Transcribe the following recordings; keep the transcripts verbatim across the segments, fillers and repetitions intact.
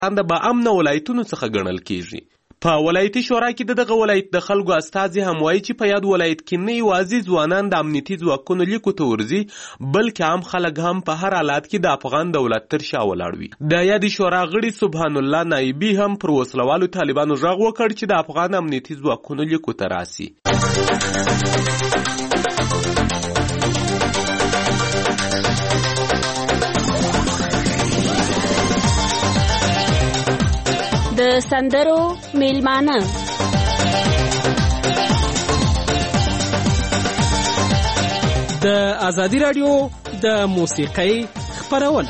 د با امنه ولایتونو څخه ګڼل کیږي. په ولایتي شورا کې د دغه ولایت د خلکو استازي هم وایي چې په یاد ولایت کې نه یوازې ځوانان د امنیتي ځواکونو لیکو ته ورځي، بلکې عام خلک هم په هر حالات کې د افغان دولت تر شا ولاړ وي. د یادې شورا غړي سبحان الله نایبي هم پر وسلوالو طالبانو غږ وکړ چې د افغان امنیتي ځواکونو لیکو ته راسي. د سندرو میلمانه د ازادي رادیو د موسیقۍ خپرونه.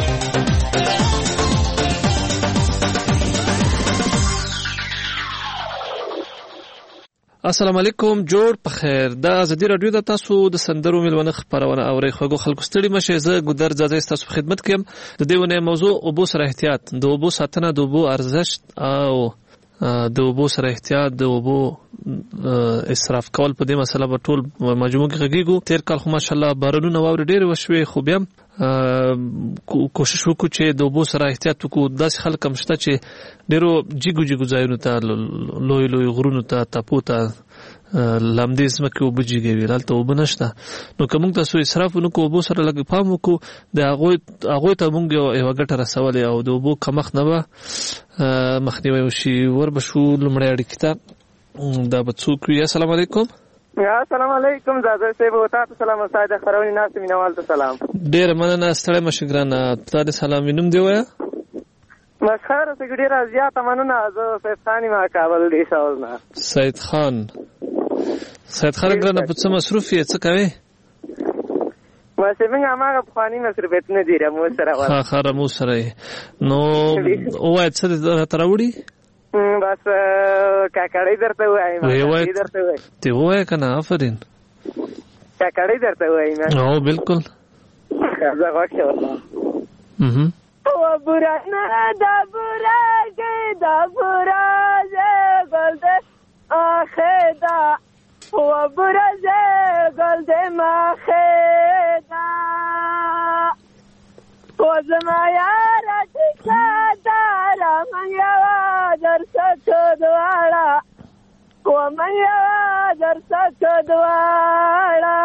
السلام علیکم، جوړ په خیر. د ازادي رادیو د تاسو د سندرو میلمانه خپرونه اورئ. خوږو خلکو ستړي مشه، زه ګودر ځاځي تاسو په خدمت کې یم. د دې ونې موضوع اوبو سره احتیاط، د اوبو ساتنه، د اوبو ارزښت او د اوبو سره احتیاط، د اوبو اسراف کول. په دې مسله به ټول مجموع کې غږیږو. تیر کال خو ماشاءالله بارانونه واورې ډېرې وشوې، خو بیا کوشش وکړو چې د اوبو سره احتیاط وکړو. داسې خلک هم شته چې ډېرو جګو جګو ځایونو ته، لوی لوی غرونو ته، تپو ته، لامدې ځمکې اوبه جګوي، هلته اوبه نشته. نو که موږ تاسو اسراف ونه کړو، اوبو سره لږ پام وکړو، د هغوی هغوی ته موږ یوه ګټه رسولې او د اوبو کمښت نه به مخنیوی وشي. ور به شو لومړی اړیکې ته. دا به څوک وي؟ السلام علیکم. السلام علیکم زاده صاحب، او تاسو سلام. استاد د خبرونې ناس مینوال ته سلام. ډېره مننه، ستړی مشه ګرانه. تا دې سلام وینم دی وایه. مسخره څه ډېره زیاته مننه. زه سید خان یم، کابل دی شاول نه. سید خان سید خان ګرانه، په څه مصروف یې، څه کوې؟ بس موږ هماغه پخواني مصروفیتونه دي رموز سره. ښه ښه، رموز سره یې. نو ووایه څه دې راته راوړي؟ بس کاکړۍ درته ووایم. ته ووایه که نه؟ آفرین. کاکړۍ درته ووایم. او بالکل. زه غوږ شوم. و برانه دا براګې دا برازه ګل دې آخې دا، و برازه ګل دې ماخې دا، و زما یاره ټیکه داره من یوه درسه که دواړه، و من یوه درسه که دواړه،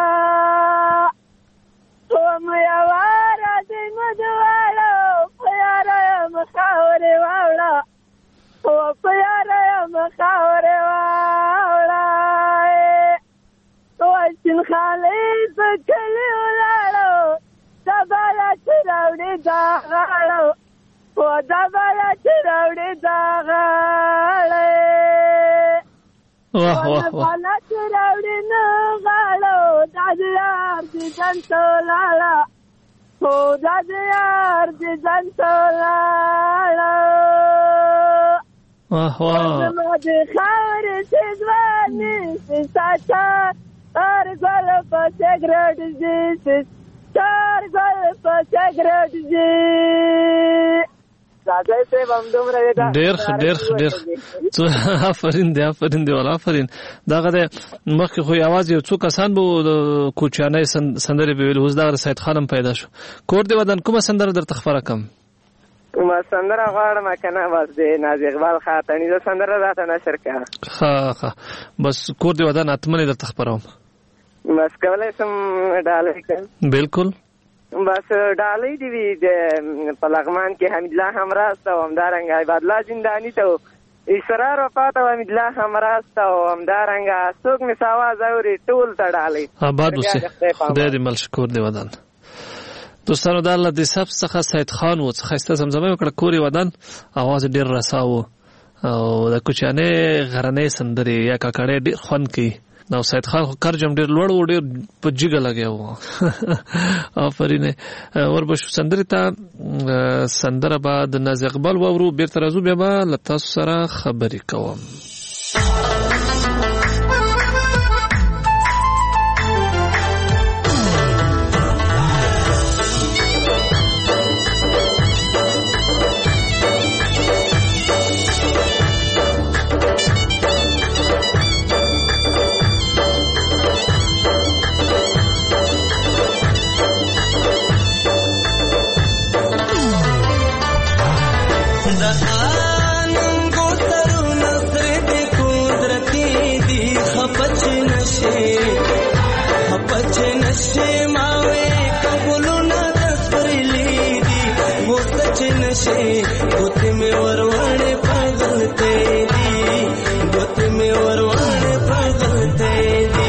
و من یوه راځئ مو دواړه، په یاره یم خاورې واوړه، و په یاره یم خاورې واوړه، و سپین خالۍ په کلي ولاړو، دا بالا چې راوړي دا غاړه، و دا بالا چې راوړي دا غاړه، و دا بالا چې راوړي نه غاړه، دا د یار د ځان ته ولاړه، و دا د یار د ځان ته ولاړه، زما د خاورې چې ځواني چې ساچا هر ګل په سګرټ ځي، چار ګل په سګرټ ځي. ډېر ښه ډېر ښه ډېر آفرین دی آفرین دی والا آفرین. دغه د مخکې خو یوازې یو څو کسان به کوچیانۍ سندرې به ویل، اوس دغه سید خان هم پیدا شو. کور دې ودان کومه سندره درته خپره کړم؟ کومه سندره غواړم که نه؟ بس د ناز اقبال خاتني د سندره راته نشر کړه. ښه ښه، بس کور دې ودان اتمنې درته خپروم. بس کولی شم ډالۍ کړم؟ بالکل. بس ډالۍ دې وي د په لغمان کې حمید الله هم راسته او همدارنګه عباد الله زنداني ته اسرار وفات او حمید الله هم راسته او همدارنګه څوک مې څه اواز اوري ټول ته ډالۍ. آباد اوسې، خدای دې مل شکور دې ودان. دوستانو د الله د صف څخه سید خان و، څه ښایسته زمزمه یې وکړه، کور یې ودان، اواز ډېر رسا و او د کوچیانۍ غرنۍ سندرې یا کاکړۍ ډېر خوند کوي. او سید خان خو کرجم ډېر لوړ و، ډېر په جګه لګیا و. آفرین. وربشو سندرې ته سندره به د ناز اقبال واورو، بیرته راځو، بیا به له تاسو سره خبرې کوم. The गुत्ती में वरवाड़े पगलते दी गुत्ती में वरवाड़े पगलते दी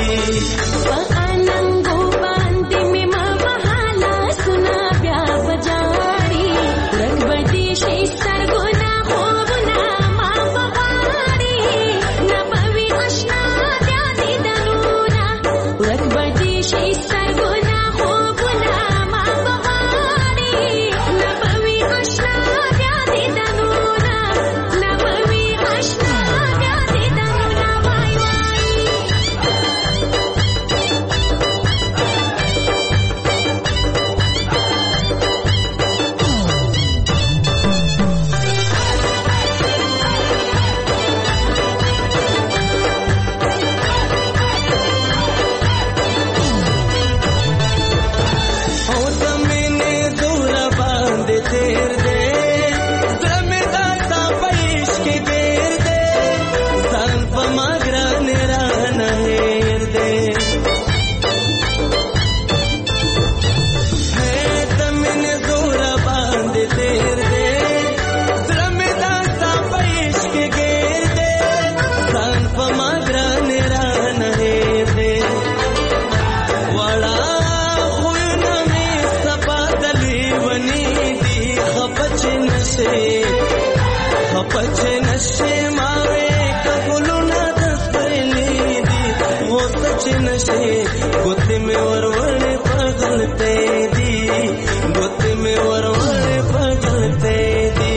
गुत्ती में वरवाड़े पगलते दी गुत्ती में वरवाड़े पगलते दी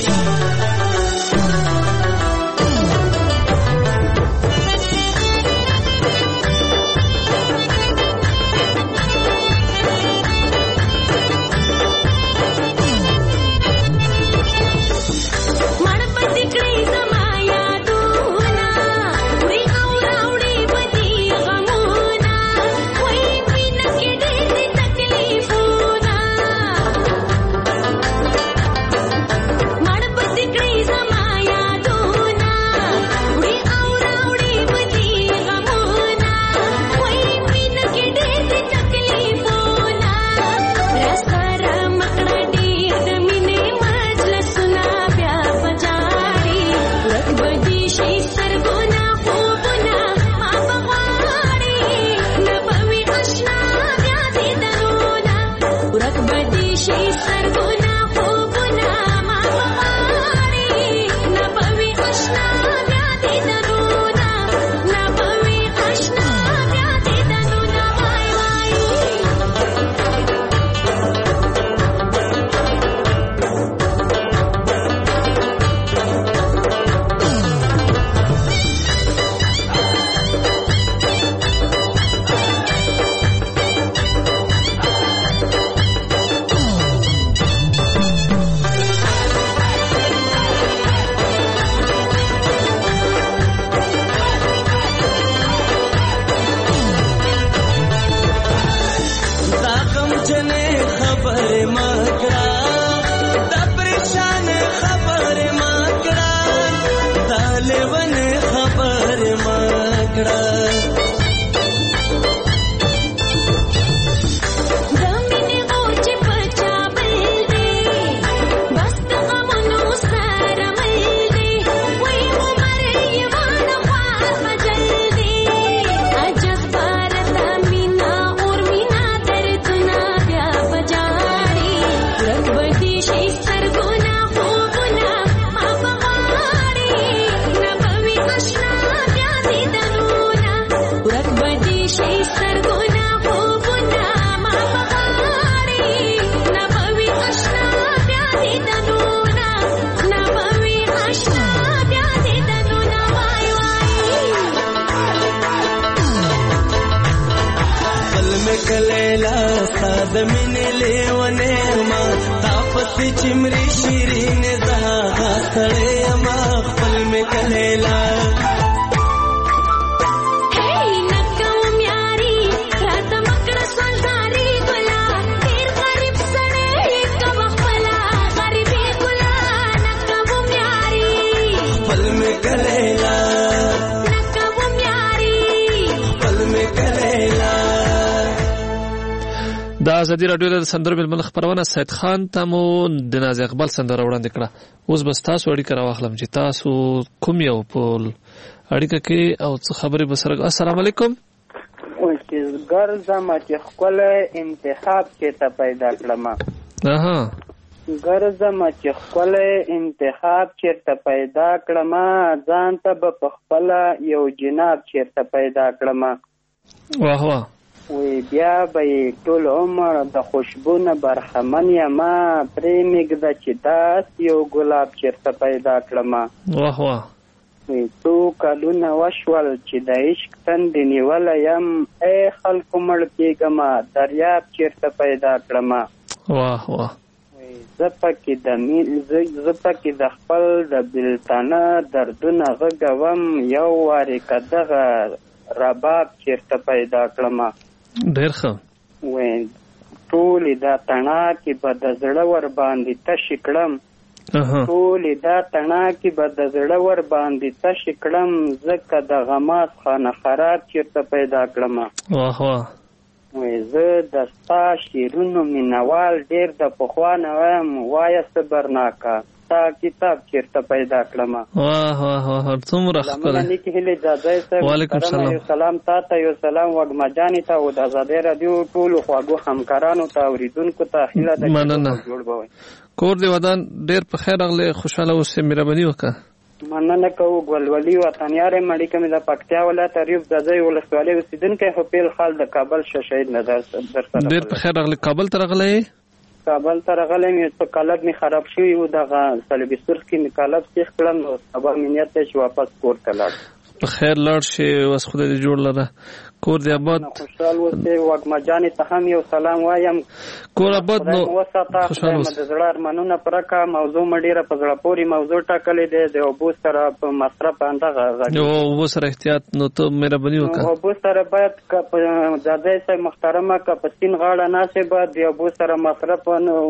चिमरी शीरीन जहा खड़े अमा खपल में कलेला د ازادي راډیو د سندرو ململ خبرونه سید خان ته مو د ناز اقبال سندره وړاندې کړه. اوس بس تاسو اړیکه راواخلم چې تاسو کوم یو په اړیکه کې او څه خبرې به سره. السلام علیکم. او چې ګرځم چې خپل انتخاب کې ته پیدا کړم. اها ګرځم چې خپل انتخاب چیرته پیدا کړم، ځان ته به په خپل یو جناب چیرته پیدا کړم. واه واه وی بیا به ټول عمر د خوشبونه برخمن یم، پرې مېږده چې داس یو ګلاب چیرته پیدا کړم. واه واه وی څو کلونه وشول چې د عشق تندې نیولی یم، ای خلکو مړ کېږم دریاب چیرته پیدا کړم. واه واه زه پکې د مین زه پکې د خپل د بېلتانه دردونه غږوم، یو وارې که دغه رباب چیرته پیدا کړم. ډېر ښه. وی ټولې دا تڼاکې به د زړه ور باندې تشې کړم، ټولې دا تڼاکې به د زړه ور باندې تشې کړم، ځکه د غماس خانه خراب چیرته پیدا کړم. واه واه وی زه د ستا شعرونو مینوال ډېر د پخوا نه وایم، وایه صبرناکه ستا کتاب چیرته پیدا کړم. واه واه واه څومره ښکلی. نیکې هیلې جاځی صاحب، وعلیکم سلام. یو سلام تا ته، یو سلام وږمه جانې ته او د ازادۍ راډیو ټولو خواږو همکارانو ته اوریدونکو ته هیله ده مننه. جوړ به وي. کور دې ودان ډېر په خیر راغلی، خوشحاله اوسې، مهرباني وکړه. مننه کوو. ګلولي وطنیار یم، اړیکه مې د پکتیا ولایت ریوب ځاځی ولسوالۍ اوسېدونکی، خو پیل خال د کابل شه شهید نظر در سره. ډېر په خیر راغلی. کابل ته راغلی؟ کابل ته راغلی یم، څه قالب مې خراب شوي و، دغه صلیبي سرخ کې مې قالب سیخ کړم، نو سبا مې نیت دی چې واپس کور ته لاړ. په خیر لاړ شي، اوس خدای دې جوړ لره. کور دې آباد. خوشحال اوسې. وږمه جانې ته هم یو سلام وایم. کور آباد نو وساته. خدای مې د زړه ارمانونه پوره کړه. موضوع مې ډېره په زړه پورې موضوع ټاکلې دی، د اوبو سره په مصرف همدغه غږ. یو اوبو سره احتیاط، نو ته مهرباني وکړه. اوبو سره باید که په ځاځی صاحب محترمه که په سیند غاړه ناستې باید د اوبو سره مصرف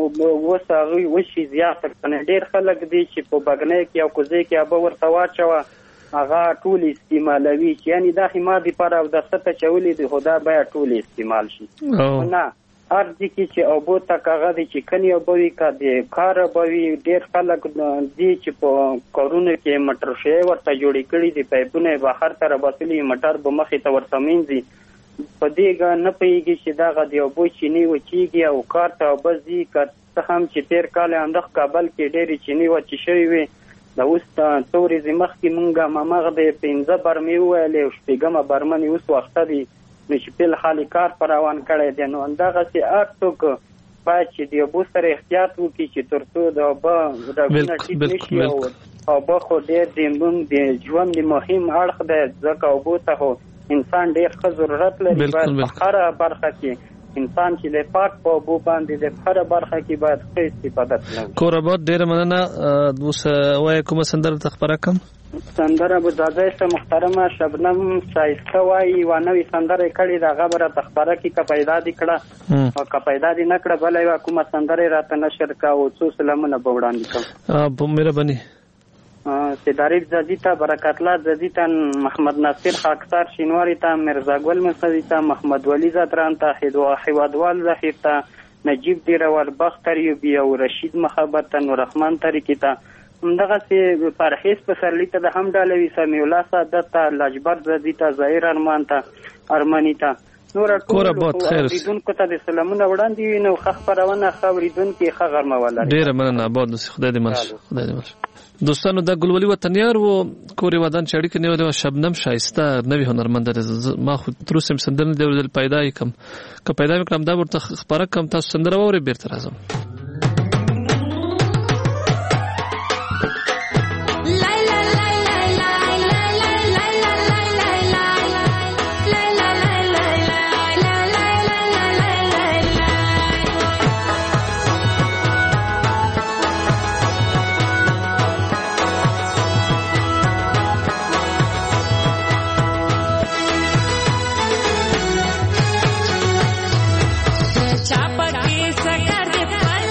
اوس هغوی وشي زیات. ډېر خلک دي چې په بګنۍ کې او کوزۍ کې اوبه ورته واچوه، هغه ټول استعمالوي، چې یعنې دا خو ما دپاره اودسه ته چولې دي، خو دا باید ټول استعمال شي. نه هر ځای کې چې اوبو تک هغه د چکنې اوبه وي که د کار اوبه وي. ډېر خلک دي چې په کارونو کې مټر شی ورته جوړې کړي دي، پایپونه یې بهر ته راباسلي، مټر به مخې ته ورته مینځي، په دې نه پوهېږي چې دغه د اوبو چینې وچېږي او کار ته اوبه ځي. که څه هم چې تېر کال همدغه کابل کې ډېرې چینې وچې شوې وې، د اوس څو ورځې مخکې مونږ هماغه د پنځه برمې وویلې او شپېږمه برمه مې اوس وخته دي، نو چې فل حالي کار په روان کړی دی. نو همدغسې هر څوک باید چې د اوبو سره احتیاط وکړي، چې تر څو د اوبه رګونه ټیټ نه شي. او اوبه خو ډېر د د ژوند د مهم اړخ دی، ځکه اوبو ته خو انسان ډېر ښه ضرورت لري. باید په هره برخه کې انسان چې د پاک په اوبو باندې د هره برخه کې باید ښه استفاده کړي. کور آباد. ډېره مننه. اوس وایه کومه سندره ته خپره کړم؟ سندره به ځاځی صاحب محترمه شبنم ښایسته وایي، یوه نوې سندره یې کړې ده، هغه به راته خپره کړي که پیدا دې کړه، او که پیدا دې نه کړه بله یوه کومه سندره یې راته نشر کړه او څو سلامونه به وړاندې کړم. مهرباني. سیداریب زدی ته، برکت الله زدی ته، محمد ناصر خاکسار شینواری ته، مرزا ګل مسعودی ته، محمد ولی زدران ته، حوادوال ظهیر ته، نجیب دیرور بخت ایوبی او رشید محبت ته، نوررحمن طریقې ته، همدغسې پرهیز پسرلي ته د هم ډالوي، سمیع الله سعادت ته، لاجبر زدی ته، ظاهر ارمان ته، ارماني ته، نور ټول اوریدونکو ته د سلامونه وړاندې وي. نو ښه خپرونه، ښه اورېدونکي، ښه غرمه ولري. ډېره مننه. آباد اوسې. خدای دې مل شي. خدای دې مل شي. دوستانو دا ګلولي وطنیار و، کور یې ودان چې اړیکې نیولې وه. شبنم ښایسته نوې هنرمنده ده، ما خو تر اوسه یې سندره نه دي اورېدلې، پیدا یې کړم. که پیدا مې کړم دا به ورته خپره کړم. تاسو سندره واورئ، بېرته راځم. चापा के सकर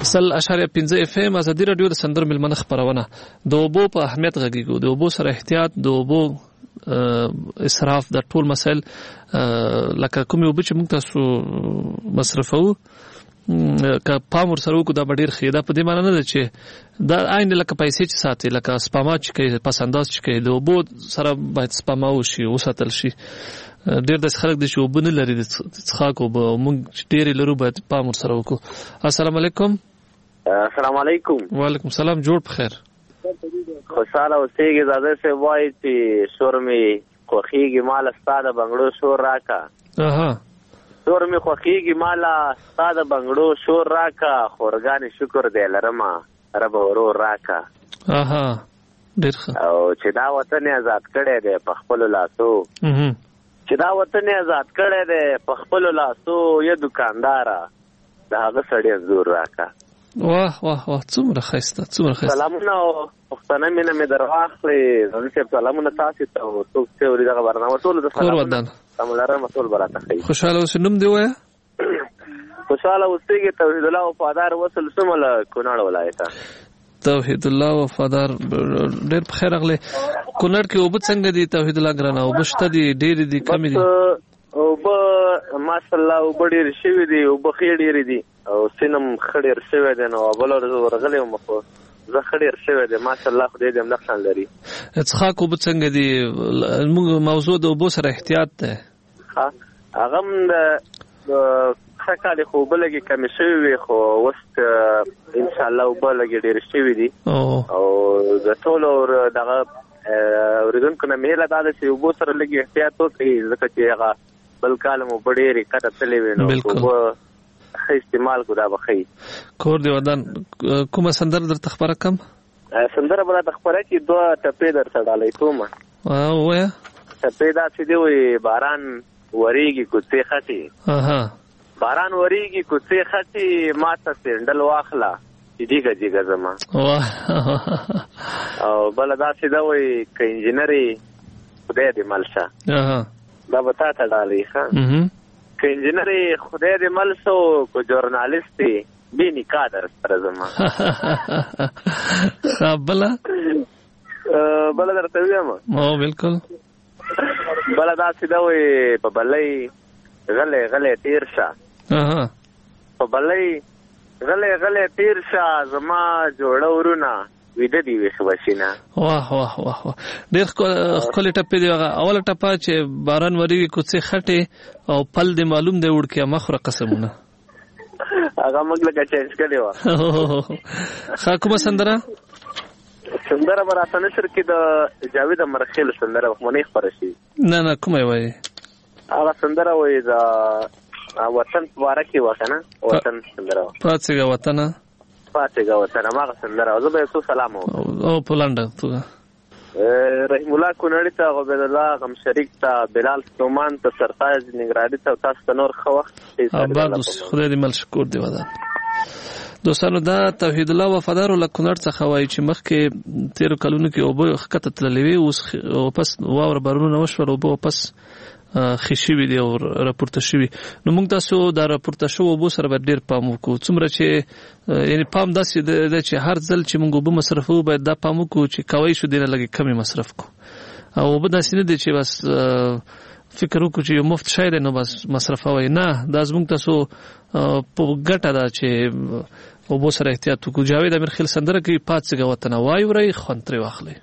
سل اشاریه پنځه اف ام ازادي رادیو د سندرو ملمنه خبرونه د اوبو په اهمیت غږیږو د اوبو سره احتیاط د اوبو اسراف د ټول مسائل لکه کومې اوبه چې موږ تاسو مصرفو که پام ورسره وکړو دا به ډېر ښه دا په دې معنی نه ده چې دا عین لکه پیسې چې ساتي لکه سپما چې کوي پسنداز چې کوي د اوبو سره باید سپما وشي وساتل شي ډېر داسې خلک دي چې اوبه نه لري د څښاک اوبه موږ چې ډېرې لرو باید پام ورسره وکړو. السلام علیکم. السلام علیکم. وعلیکم السلام. جوړ په خیر. خوشحاله اوسېږي. زاده صاحب وایي چې شور مې خوښېږي ماله ستا د بنګړو شور راکا. اها شور مې خوښېږي ماله ستا د بنګړو شور راکا خورګانې شکر دی لرمه رب ورور راکا. اها ډېر ښه. او چې دا وطن یې آزاد کړی دی په خپلو لاسو چې دا وطن یې آزاد کړی دی په خپلو لاسو یا دوکانداره د هغه سړي انځور راکا. واه واه واه څومره ښایسته څومره ښایسته. سلامونه او پښتنه مینه مې در واخلې زموږ صاحب سلامونه تاسو ته او څوک چې اوري دغه برنامه ټولو ته سلامونه سم لرم ټول به راته ښایي. خوشحاله اوسې. نوم دې ووایه. خوشحاله اوسېږي. توحید الله وفادار وصل سومه له کونړ ولایته. توحید الله وفادار ډېر په خیر راغلی. کونړ کې اوبه څنګه دي توحید الله ګرانه؟ اوبه شته دي ډېرې دي کمې دي؟ اوبه ماشاءالله اوبه ډېرې شوي دي اوبه ښې ډېرې دي او سینم ښه ډېر شوی دی نو بله ورځ ورغلی وم خو زه ښه ډېر شوی دی ماشاءالله خدای دې همدغه شان لري. څښاک اوبه څنګه دي؟ موږ موضوع د اوبو سره احتیاط دی. هغه هم د ښه کال خو اوبه لږې کمې شوي وي خو اوس انشاءالله اوبه لږې ډېرې شوي دي او د ټولو دغه اورېدونکو نه مې هیله دا ده چې اوبو سره لږ احتیاط وکړي ځکه چې هغه بل کال مو اوبه ډېرې کته تللې وي نو اوبه ښه استعمال کړو دا به ښه. کور دې ودان. کومه سندره درته خبره کړم؟ سندره به راته خبره کړي دوه ټپې درته ډالۍ کومه. ووایه. ټپې داسې دی وایي باران ورېږي کوڅې خټې باران ورېږي کوڅې خټې ما ته سینډل واخله چې جګه جګه زما. او بله داسې ده وایي که انجینر یې خدای دې مل شه دا به تا ته ډالۍ ښه. که انجینر یې خدای دې مل شو که جورنالست یې بې نکاح در سره زما. بله بله درته ویم. بلکل. بله داسې ده وایي په بلۍ غلی غلی تیر شه په بلۍ غلی غلی تیر شه زما جوړه ورونه ویده دي ویښ بشینه. واه واه واه واه ډېر ښکلې ټپې دي. هغه اوله ټپه چې باران ورېږي کوڅې خټې او پل دې معلوم دی وړکې مه خوره قسمونه هغه موږ لکه چینج کړې وه. ښه کومه سندره؟ سندره به راته نشر کې د جاوید امرخیل سندره وخمنۍ خپره شي. نه نه کومه یې وایي؟ هغه سندره وایي د وطن په باره کې وه که نه وطن سندره وه. پاڅېږه وطنه پاڅېږه وطنه هماغه سندره وه. زه به یو څو سلام وم او په لنډه توګه رحیم الله کونړي ته عبید الله غم شریک ته بلال ستومان ته سرتاج ننګرهاري ته تاسو ته نور ښه وخت. آباد اوسې. خدای دې مل شکور دې ودان. دوستانو دا توحید الله وفادارو له کونړ څخه وایي چې مخکې تېرو کلونو کې اوبه ښکته تللې وې اوس واپس واوره بارونونه وشول اوبه واپس ښې شوي دي او راپورته شوي. نو موږ تاسو دا راپورته شوو اوبو سره باید ډېر پام وکړو څومره چې یعنې پام داسې ده چې هر ځل چې موږ اوبه مصرفوو باید دا پام وکړو چې کوی شو دې نه لږې کمې مصرف کړو او اوبه داسې نه دي چې بس فکر وکړو چې یو مفت شی دی نو بس مصرفوئ. نه دا زموږ تاسو په ګټه ده چې اوبو سره احتیاط وکړو. جاوید امیرخیل سندره کوي پاڅېږه وطنه وایورئ خوند ترې واخلئ.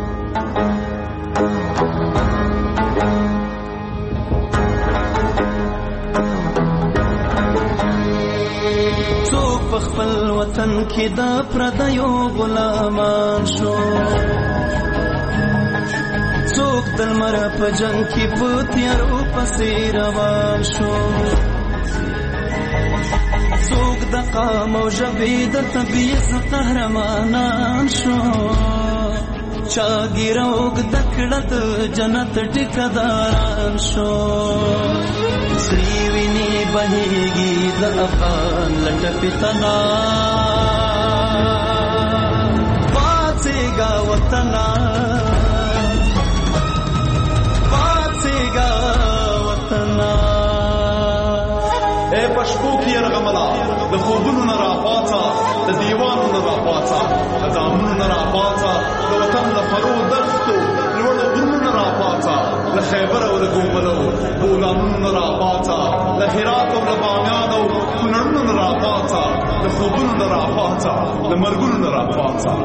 په خپل وطن کې د پردیو غلامان شو څوک د لمر په جنګ کې په تیارو پسې روان شو څوک د قام او ژبې د طبیعت قهرمانان شو چا ګیره اوږده کړه د جنت ټیکهداران شو سرې وینې بهېږي د افغان لټه پتنا پاڅېږه وطنه پاڅېږه وطنه اے پښتو کې یرغملا د خوبونو نه راپاڅه د دیوانو نه راپاڅه د دامونو نه راپاڅه د وطن د فرو دښتو لوړو غرونو نه راپاڅه له خیبر او له ګوملو بولانونو نه راپاڅه له هرات او له بامیان او کونړونو نه راپاڅه د خوبونو نه راپاڅه د مرګونو نه راپاڅه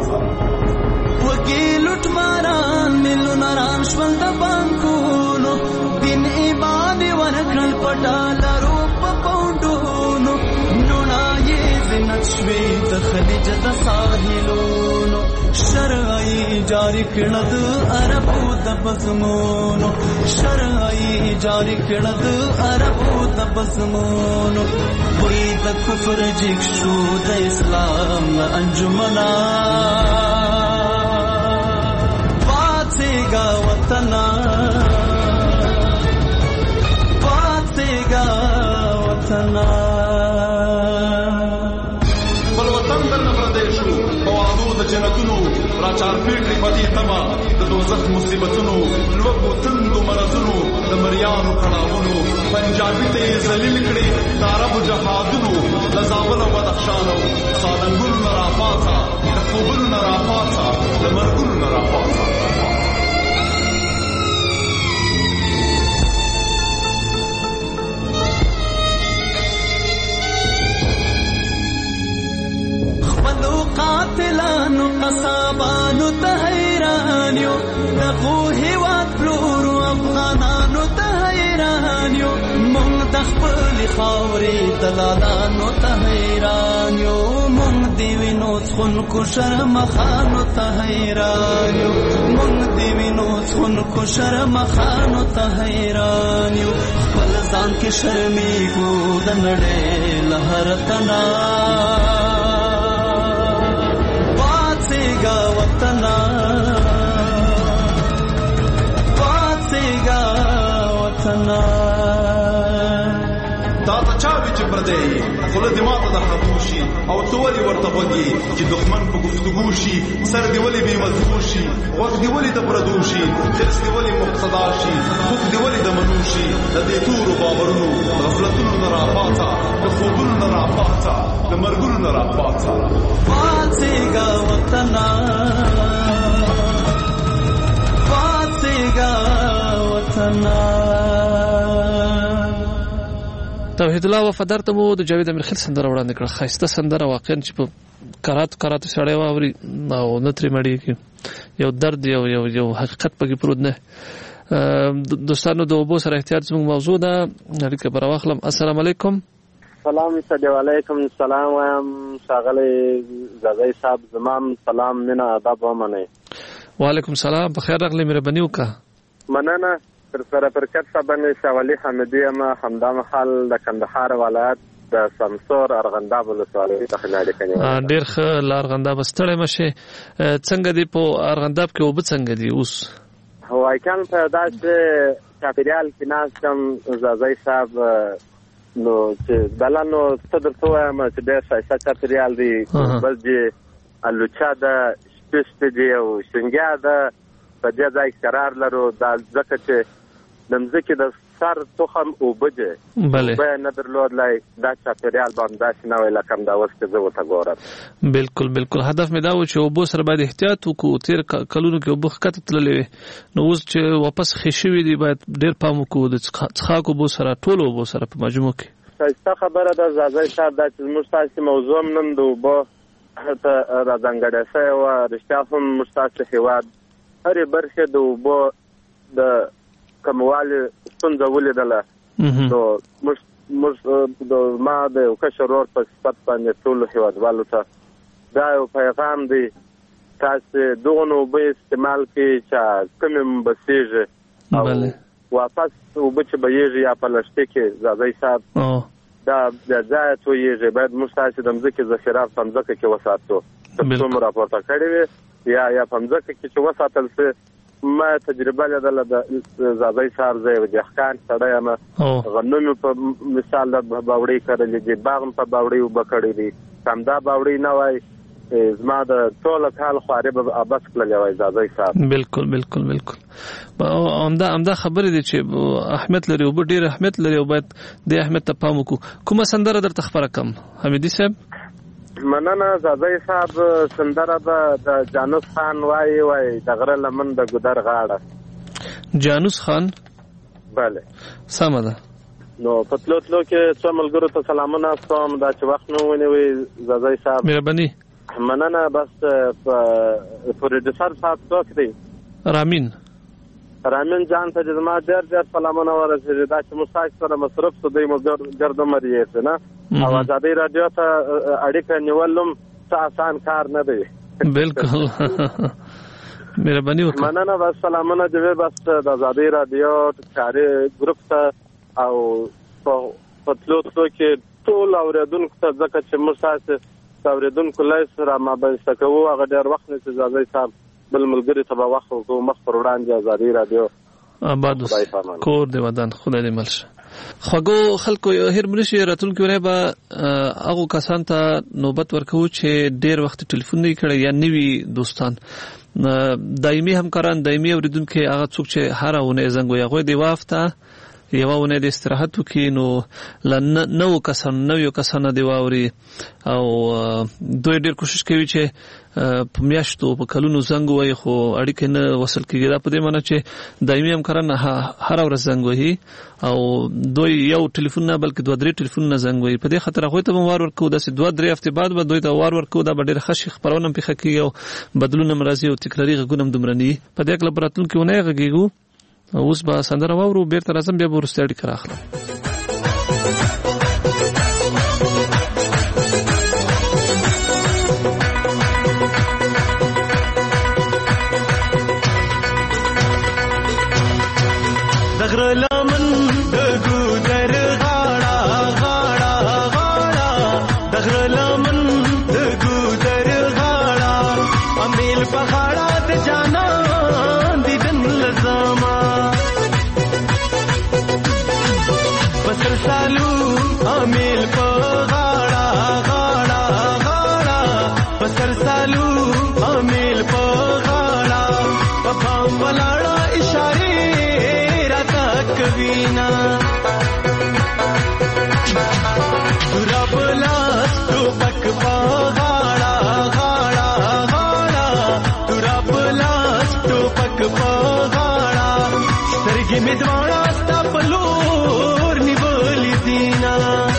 وګي لوټ ماران ملو ناران شول د بانکونو دین ایمان ورکړل پټالرو په پوندونو نونا یې زینت شوي د خلیج د ساحلونو شرعي جاری کړه د عربو د بزمونو شرعي جاری کړه د عربو د بزمونو وې د کفر جګ شو د اسلام انجمنا پاتېګا وطنا پاتېګا وطنا بل وطن در نه پردی شو په وعدو د جنتونو را چارپېټې بدې تمه د دوزخ مصیبتونو لوږو تندو مرضونو د مریانو کړاوونو پنجابي ته یې ذلیل کړي د عربو جهادونو د زابل او بدخشان او سالنګونو نه راپاڅه د خوبونو نه راپاڅه د مرګونو نه راپاڅه قاتلانو قصابانو ته حیران یو دغو هیواد پلورو افغانانو ته حیران یو مونږ د خپلې خاورې دلالانو ته حیران یو مونږ د وینو څښونکو شرمخانو ته حیران یو مونږ د وینو څښونکو شرمخانو ته حیران یو خپل ځان کې شرمېږو د نړۍ له هر تنا پاتېګا وطنا پاتېګا وطنا دا ته چا وی چې پردی خوله دې ماته د خبو شي او ته ولې ورته غوږې چې دښمن په گفتگو شي سر دې ولې بې مضمو شي غوږ دې ولې د پردو شي حرص دې ولې مقتدا شي خوب دې ولې د منو شي د دې تورو باورونو غفلتونو نه راپاڅه د خوبونو نه راپاڅه د مرګونو نه راپاڅه پاتېګا وطنا پاتېګا وطنا توحید الله وفادار ته مو د جاوید امیرخیل سندره وړاندې کړه ښایسته سندره واقعا چې په کراتو کراتو سړی واوري او نه ترې مړېږي یو درد یو یو یو حقیقت پکې پروت نه دوستانو د اوبو سره احتیاط زموږ موضوع ده اړیکه به راواخلم السلام علیکم سلام علیکم سلام وایم ښاغلی زازی صاحب زمام سلام مینه ادب ومنئ وعلیکم سلام په خیر راغلی مهرباني وکړه مننه تر سره پر کټ باندې شاولي حمدی ما همدا مخال د کندهار ولایت د سمسور ارغنداب ولسوالۍ څخه ناړي کني ډیر ښه لارغنداب ستړی مشه څنګه دی په ارغنداب کې وب څنګه دی اوس هوای کان په داسې چاپیریال کې ناسم زازی صاحب نو چې بلانو صدر ته وایم چې ډېر ښایسته چاپیریال دی بس دې الوچا د شپږ دی او څنګه د په دې ځای قرار لرو دا ځکه چې د مځکې د سر تخم اوبه بله به نه درلود لای دا چاپیریال باندې داسې نه وای لکه دا اوس چې زه ورته ګورم بالکل بالکل هدف مې دا و چې اوبو سره باید احتیاط وکړو تېر کلونو کې اوبه ښکته تللې وې نو اوس چې واپس ښې شوي دي باید ډېر پام وکړو د څښاک اوبو سره ټولو اوبو سره په مجموع کې ښایسته خبره ده زازی صاحب دا چې زموږ ستاسې موضوع هم نن د اوبو ته راځانګړې شوې وه رښتیا هم موږ ستاسې هېواد هرې برخې د اوبو د کموالي ستونزه ولیدله نو موږ د ما د یو کشر ورور په صفت باندې ټولو هېوادوالو ته دا یو پیغام دی تاسې دغو اوبه استعمال کړئ چې کمې م بسیږي او واپس اوبه چې بهیږي یا په لښتې کې زازی صاحب دا بیا ځایه تویږي باید موږ تاسې د مځکې ذخیره په مځکه کې وساتو تر څو مو راپورته کړې وي یا یا په مځکه کې چې وساتل سي ما تجربه لیدله د زازی صاحب زه یو دهقان سړی یم غنم په مثال د باوړۍ کرلې دي باغ په باوړۍ اوبه کړې دي همدا باوړۍ نه وای زما د ټول کال خواري به ابس کړل وای زاده صاحب. بالکل بالکل بالکل همدا همدا خبرې دي چې اهمیت لري او ډېر اهمیت لري او باید د اهمیت ته پام وکړو. کومه سندره درته خبره کم حمیدي صاحب؟ مننه زاده صاحب. سندره د جانوس خان وای وای د غره لمن د ګدر غاړه. جانوس خان؟ بله سمه ده. نو پتلو تلو کې څو ملګرو ته سلامونه کوم دا چې وخت نو ونیوي زاده صاحب. مهرباني. مننه. بس پروډوسر صاحب څوک دی؟ رامین. رامین جان ته زما ډېر ډېر سلامونه ورسېږي. دا چې مستاق سره مصرف څه دی مو ګرد مریې نه او ازادي رادیو ته اړیکه نیولم څه آسان کار نه دی. بالکل مهرباني وکړه. مننه. بس سلامونه دی بس د ازادي رادیو کاري ګروپ ته او په تلو تلو کې ټول اوریدونکو ته ځکه چې موږ تاسو اوریدونکو لای سره ما بنسته کوو هغه ډېر وخت نه زاده صاحب بل ملګری ته به وخت ورکوو مخ پر وړاندې ازادي رادیو آباد اوسه کور دی ودان خدای دې مل شه. خوږو خلکو هر منشي راتلونکي ورې به هغه کسان ته نوبت ورکوو چې ډېر وخت ټلیفون نه کړي یا نوي دوستان دایمي همکاران دایمي اوریدونکو هغه څوک چې هر اونه زنګ وي هغه دی وافته یو ونه د استراحت وکړي نو نو کسان نو یو کسان دی واوري او دوی ډېر کوشش کوي چې په میاشتو په کلونو زنګ وای خو اړیکې نه وصل کیږي. دا په دې معنی چې دایمي همکاران هر ورځ زنګ وای او دوی یو ټلیفون نه بلکې دوه درې ټلیفون نه زنګ وای. په دې خاطر هغه ته وار ورکو د دوه درې هفته بعد به دوی ته وار ورکو دا ډېر خشي خبرونه په خکې او بدلون مرزي او تکراری غونم دمرني په دې کله براتون کې ونه غږیږو. اوس به سندره واورو بیرته راځم بیا به وروسته اړیکه راخلم. د غره لمن د ګودر غاړه غاړه غاړه د غره لمن د ګودر غاړه امیل په غاړه د جانان دیدن لزما پسر سالو امیل په غاړه غاړه غاړه پسر سالو امیل په غاړه په پام ولاړه اشاره راته کوینا تورا بلاس ټوپک په غاړه غاړه غاړه تورا بلاس ټوپک په غاړه سترګې مې دواړه ستا په لور نیولې دینا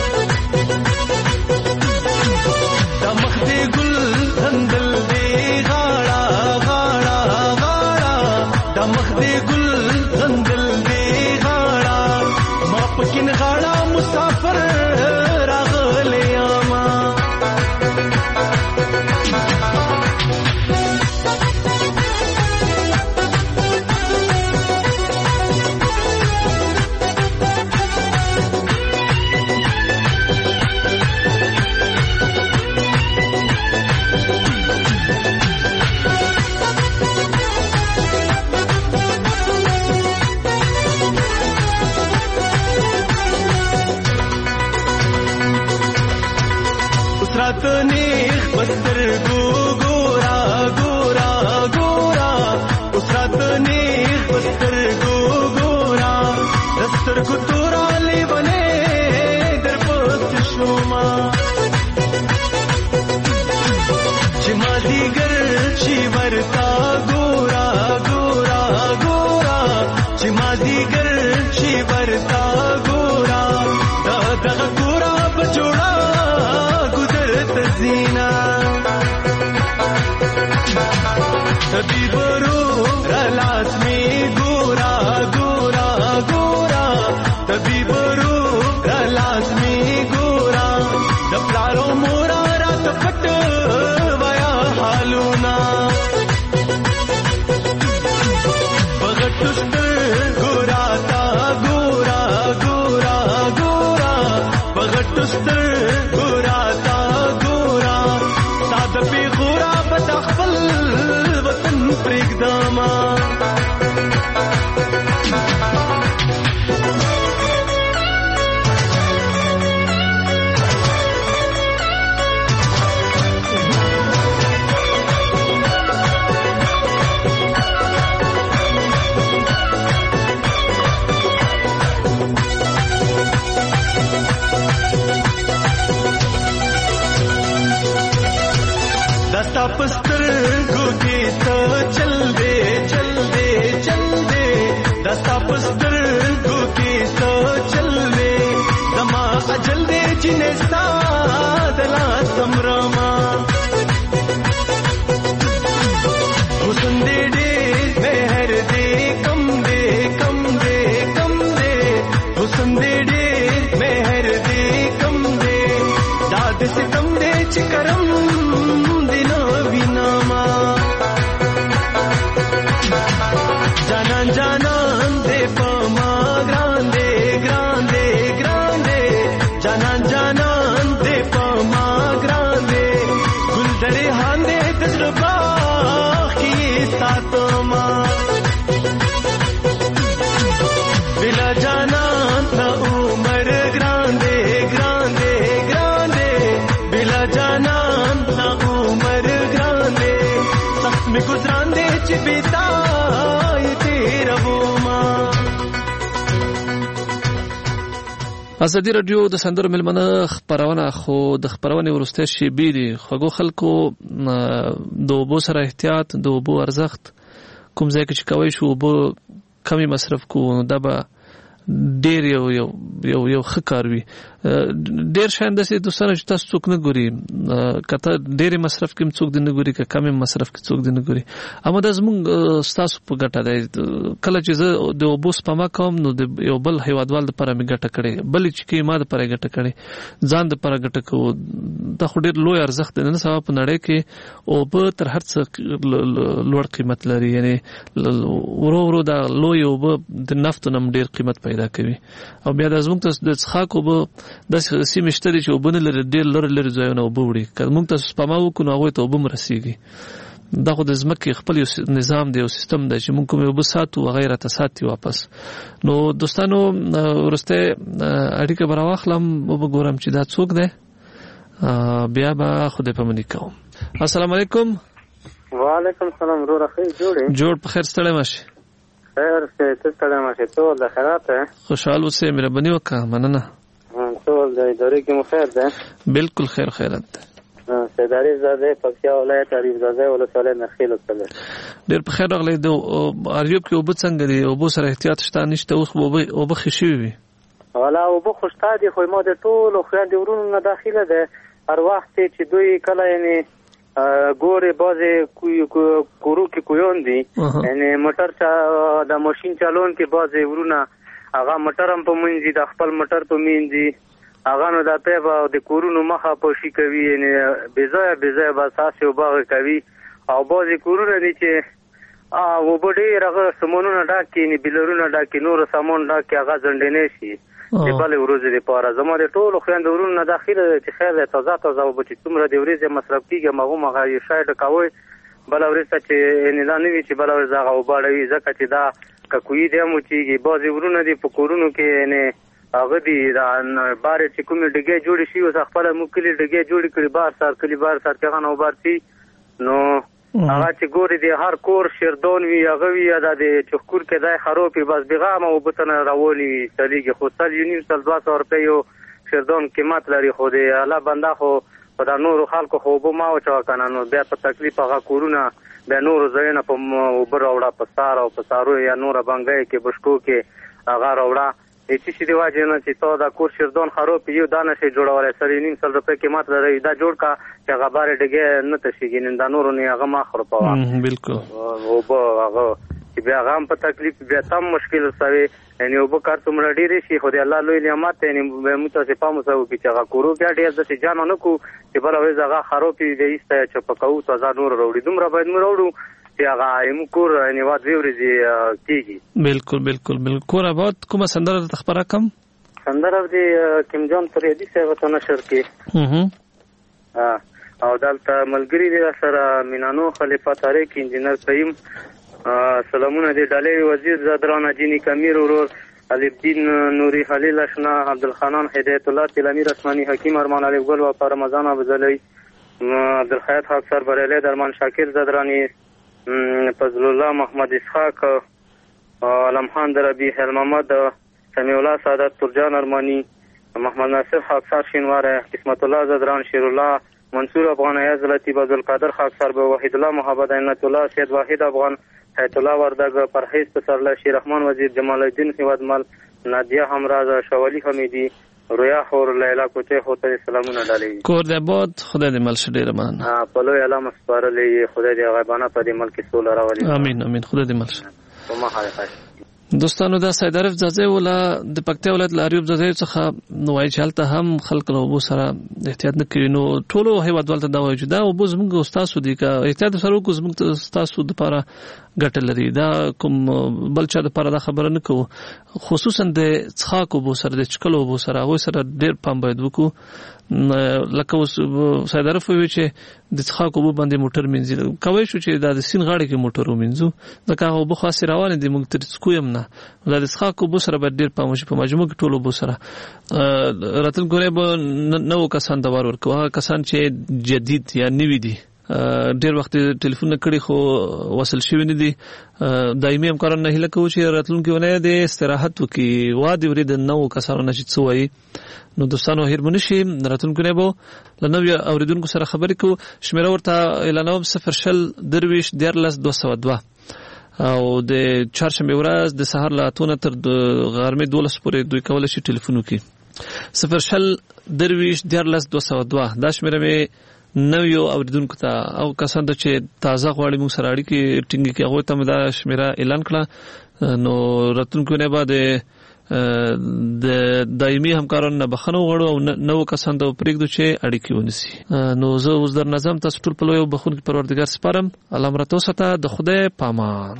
دا مخ دې ګل هندل دې غاړه غاړه غاړه دا مخ دې ګل هندل دې غاړه ما پکین غاړه مسافر راغلی اما نیخ بستر گو گورا گورا گورا اسرات نیخ بستر گو گورا دستر کو تورا لی بنے در پست شوما چما دیگر چی ورتا گورا گورا گورا چما دیگر چی ورتا گورا دا دا گورا بچوڑا زینا تبی برو رلاس می گورا گورا گورا تبی برو رلاس می گورا دپلارو مورا رات پٹ ویا حالونا بغتست گورا تا گورا گورا گورا بغتست گورا تا پی غورا بتا خپل وطن پرېږدما दस्ता पस्तर गोगे तो चल दे चल दे चल दे दस्ता पस्तर गोगे तो चल दे दमा अजल दे जिन्हें सादला समरमा हुसन दे दे मेहर दे कम दे कम दे कम दे हुसन दे दे मेहर दे कम दे दाद से कम दे चिकरम दिना विनामा जाना जाना दे पमा ग्रांदे ग्रांदे ग्रांदे जाना जाना दे पमा ग्रांदे गुलदरे हांदे तजुर्बा की सातमा बिला जाना न उमर ग्रांदे ग्रांदे ग्रांदे बिला जाना न उमर ग्रांदे सख्त में गुजरांदे चिबिता तेरा वो मां ازادي رادیو د سندرو ملمنه خبرونه خو د خبرونه ورسته شی بیری خوګو خلکو د اوبو سره احتیاط د اوبو ارزښت کوم ځای کې چې کوي شو اوبو کمی مصرف کو دا به ډیر یو یو یو یو خکار وي ډیر شاند سي د سره چې تاسو څوک نه ګوري کته ډیر مصرف کې څوک د نه ګوري که کم مصرف کې څوک د نه ګوري اما د زمونږ تاسو په ګټه دی کله چې زه د اوبو سپما کوم نو د یو بل هیوادوال د پاره می ګټه کړي بل چې کې ما د پاره ګټه کړي ځان د پاره ګټه کو دا خو ډیر لوی ارزښت دی نه سبب په نړۍ کې او په تر هر څه لوړ قیمت لري یعنی ورو ورو دا لوی او د نفت نم ډیر قیمت پیدا کوي او بیا د زمونږ ته د څخاکو به د سیمه شته چې وبنه لري ډیر لري لري ځایونه وبوړي کله موږ ته سپما وکړو هغه ته وبم رسیږي دا خو د زمکه خپل نظام دی او سیستم دی چې موږ کوم وبساتو او غیره تساتي واپس نو دوستانو ورسته اړیکه براواخلم وګورم چې دا څوک دی بیا به خو دې پمنې کوم السلام علیکم وعلیکم السلام ورو راخی جوړې جوړ په خیر ستړی ماشي خیر څه ته ستړی ماشي ټول د خیرات خوشحال اوسې مهرباني وکړه مننه ټول د ادارې کې مو خیر ده بالکل خیر خیرات ده سیداری زاده پکتیا ولایت عریف زاده ولسوالۍ نخیل وکړه ډېر په خیر راغلی د اریوب کې اوبه څنګه دي اوبو سره احتیاط شته نشته اوس اوبه اوبه خشي وي والا اوبه خوشتا دي خو ما د ټول خويندې ورونو نه داخله ده هر وخت چې دوی کله یعنی ګوري بازي کورو کې کویون دي یعنی موټر چا د ماشين چالون کې بازي ورونه هغه موټر هم په منځي د خپل موټر په منځي هغه نو د پیبا د کورونو مخه پوشي کوي یعنی بيځه بيځه باساس او باغ کوي او بازي کورونه دي چې او وبډي راغه سمونونه ډاکې نه بلورونه ډاکې نور سامان ډاکې هغه ځندنې شي د بل ورځې لپاره زموږ د ټولو خويندورونو نه داخله چې خیر تازه تازه او چې څومره د ورځې مصرف کیږي مغه مغه یې شاید کوي بل ورځ چې نه نه وی چې بل ورځ هغه وباړوي ځکه چې دا کوي د مو چې بازي ورونه دي په کورونو کې نه هغه دي دا بار چې کوم ډګه جوړ شي او خپل مکلی ډګه جوړ کړي بار سر کلی بار سر کې غنو بارتي نو هغه چې ګوري دی هر کور شیردون وی هغه وی دا د چخکور کې دای خروپي بس بغام او بتنه راولي سلیږي خو سل یونیم سل دوه سوه روپۍ یو شیردون قیمت لري خو دی الله بنده خو په دا نور خلکو خو به ما او چا کنه نو بیا په تکلیف هغه کورونه بیا نور زینه په وبر اوړه په سار او په سارو یا نور بنګای کې بشکو کې هغه راوړه چې چې دی واجب نه چې تو دا کور شیردون خروپ یو دانه شي جوړولای سړی نیم سل روپۍ قیمت لري دا جوړ کا چې هغه بار ډګه نه تشيږي نن دا نور نه هغه ما خرپوا بالکل او به هغه چې بیا هغه په تکلیف بیا تم مشکل سوي یعنی او به کار څومره ډیره شي خو دی الله لوی نعمت یعنی موږ ته پامو سو چې هغه کورو بیا ډیر د ځان نه کو چې بل ورځ هغه خروپ دی ایسته چې پکاو ته ځان نور وروړي دومره باید مو وروړو چې هغه ایم کور یعنی واد ویورځي کیږي بالکل بالکل بالکل کور آباد کومه سندره تخبره کم سندره دی کیم جون فریدی صاحب ته نشر کې ها او دلته ملګری دی سره مینانو خلیفہ طارق انجینر سیم سلامونه دی ډالې وزیر زادران اجینی کمیر ورور علي الدین نوري خلیل اشنا عبدالخانان هدایت الله تلمیر اسمانی حکیم ارمان علی ګل و رمضان ابوزلی عبدالحیات حق سر بریلی درمان شاکر زادرانی فضل الله محمد اسحاق علم خان دربی هل محمد سمیع الله سعادت ترجان ارمانی محمد ناصر خاکسار شینواره، قسمت الله زدران، شیرالله، منصور افغان، ایاز لطیف، عبدالقادر خاکسار، به وحید الله محمد، عنایت الله، سید واحد افغان، حیات الله وردگ، پرهیز پسرله، شیر رحمان وزیر، جمال الدین هیوادمل، نادیه همراز، شوالی حمیدی، رویا خور، لیلا کوچه خاطر سلامونه ډالې کور د آباد. خدای دې مل شه ډېره مننه. ها په لوی الله مسپارلې، خدای دې غیبانه په دې ملک سوله راولي. امین امین. خدای دې مل شه. کومه حالت دوستانو دا سید عارف ځاځي ولا د پکتیا ولایت لاریوب ځاځي څخه نو وايي چې هلته هم خلک له اوبو سره احتیاط نه کوي. نو ټولو هیوادوالو ته دا وایي چې دا اوبه زموږ استاسو دي، که احتیاط سره وکړو زموږ استاسو دپاره ګټه لري. دا کوم بل چا دپاره دا خبره نه کوو، خصوصا د څښاک اوبو سره، د څښلو اوبو سره هغوی سره ډېر پام باید وکړو. لکه اوس سید عارف وایي چې د څښاک اوبو باندې موټر مینځي، کولی شو چې دا د سیند غاړې کې موټر ومینځو، ځکه هغه اوبه خاصې روانې دي، موږ ترې څښو هم نه. دا د څښاک اوبو سره باید ډېر پام وشي، په مجموع کې ټولو اوبو سره. راتلونکي اونۍ به نوو کسان ته وار ورکوو، هغه کسان چې جدید یا نوي دي، ډېر وخت ټلیفون کړي خو وصل شوي نه دي. دایمي همکاران نه هیله کوو چې راتلونکي اونۍ د استراحت وکړي، وادي وري د نوو کسانو نه چې څه وایي. نو دوستانو هېر مو نه شي، راتلونکي اونۍ به له نویو اورېدونکو سره خبرې کوو. شمېره ورته اعلانوم: صفر شل درویشت دیارلس دوه سوه دوه، او د چهارشنبې ورځ د سهار له اتو نه تر غرمې دولس پورې دوی کولی شي ټلیفون وکړي. صفر شل درویشت دیارلس دوه سوه دوه دا شمېره مې نویو اوریدونکو ته او کسان ته چې تازه غواړي موږ سره اړیکې ټینګې کړي، هغوی ته مې دا شمېره اعلان کړه. نو راتلونکي اونۍ به د د دایمي همکارانو نه بخښنه وغواړو او نوو کسانو ته پرېږدو چې اړیکې ونیسي. نو زه اوس در نظم تاسو ټول په لوی بخښونکي پروردګار سپارم. الله مو راته وساته. د خدای پامان.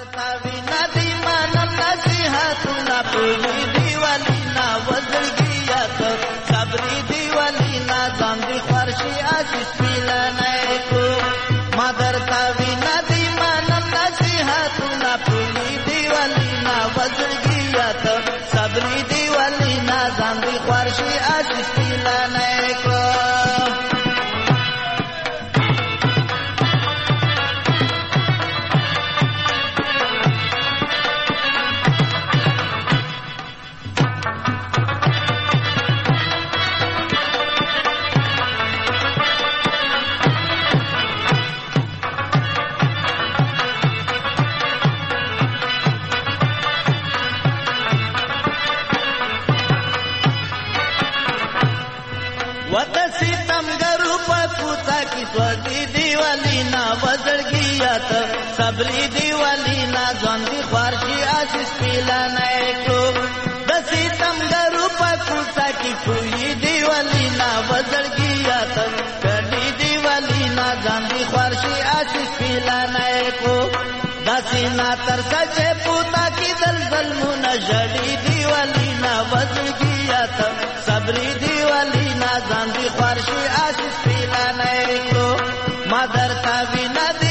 صبری دیوالی نا ځان دی خوارشي آشیش پیلا نایکو د سیتم ګرو پکوتا کی کوی دیوالی نا وزړګیا ته کډی دیوالی نا ځان دی خوارشي آشیش پیلا نایکو داسې نا تر سچې پوتا کی دلدل مون جړی دیوالی نا وزړګیا ته صبری دیوالی نا ځان دی خوارشي آشیش پیلا نایکو مادر تا وینا دی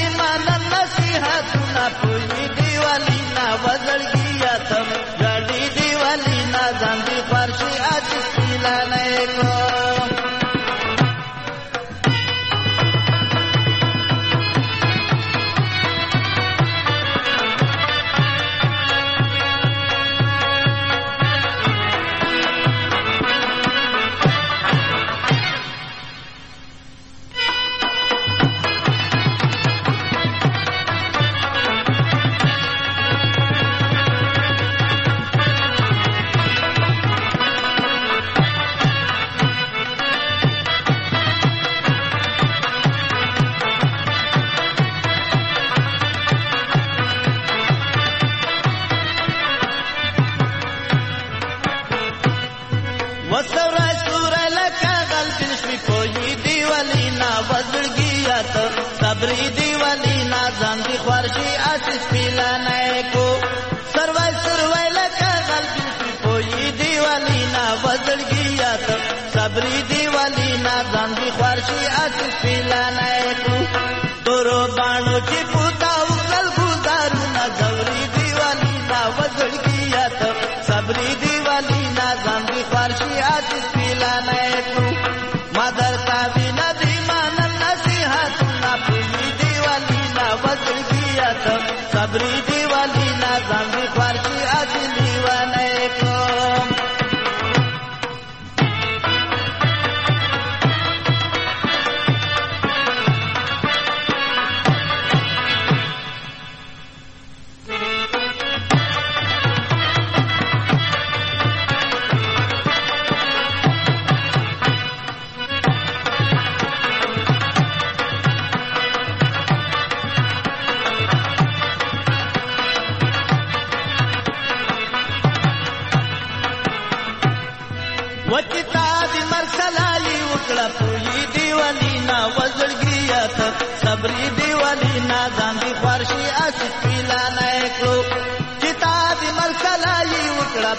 پولی دیوالی نا وزړګیا تم ګړی دیوالی نا ځان دی فرشي اج سپیلا نه کو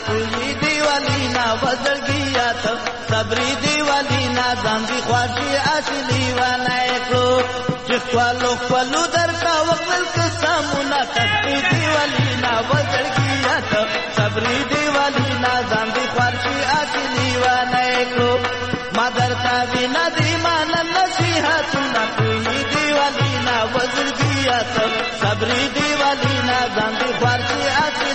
کوی دیوالینا وزړګیا ته صبرې دیوالینا ځان دی خواشي اصلي ونه کړو چې خپلو خپلو درته وکړل قسمونه صبرې دیوالینا وزړګیا ته صبرې دیوالینا ځان دی خواشي اصلي ونه کړو ما درته وینا دی مان نصیحتونه کوی دیوالینا وزړګیا ته صبرې دیوالینا ځان دی خواشي اصلي